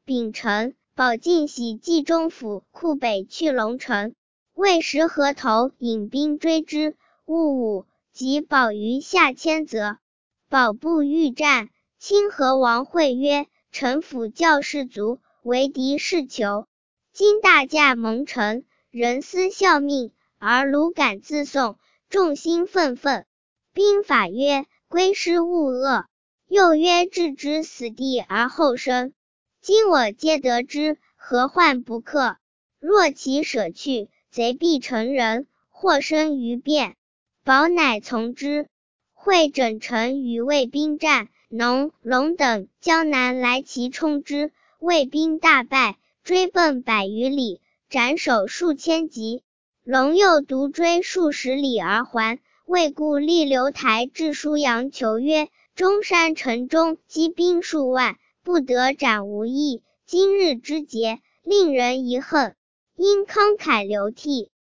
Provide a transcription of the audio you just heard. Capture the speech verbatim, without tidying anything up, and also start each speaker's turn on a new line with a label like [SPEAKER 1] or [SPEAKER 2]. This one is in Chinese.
[SPEAKER 1] 丙辰，保进喜冀中府，库北去龙城。未时河头引兵追之，戊午，即保于下千泽。保不欲战，清河王会曰：臣辅教士卒，为敌是求。今大驾蒙尘，人思效命，而鲁敢自送，众心愤愤。兵法曰：归师勿遏。又曰：置之死地而后生。今我皆得之，何患不克？若其舍去，贼必成人，或生于变。保乃从之。会整城与魏兵战，农、龙等江南来齐冲之，魏兵大败，追奔百余里，斩首数千级。龙又独追数十里而还。魏故立刘台至舒阳求曰：中山城中积兵数万，不得斩无益，今日之节，令人遗恨。因慷慨流涕。